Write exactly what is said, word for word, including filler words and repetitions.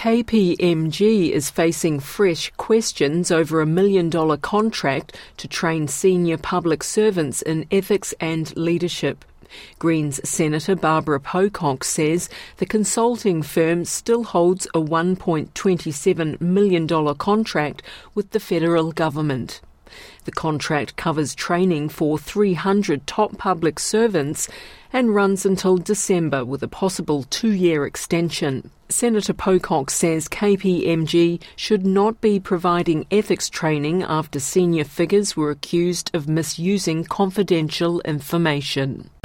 K P M G is facing fresh questions over a million dollar contract to train senior public servants in ethics and leadership. Greens Senator Barbara Pocock says the consulting firm still holds a one point two seven million dollars contract with the federal government. The contract covers training for three hundred top public servants and runs until December with a possible two-year extension. Senator Pocock says K P M G should not be providing ethics training after senior figures were accused of misusing confidential information.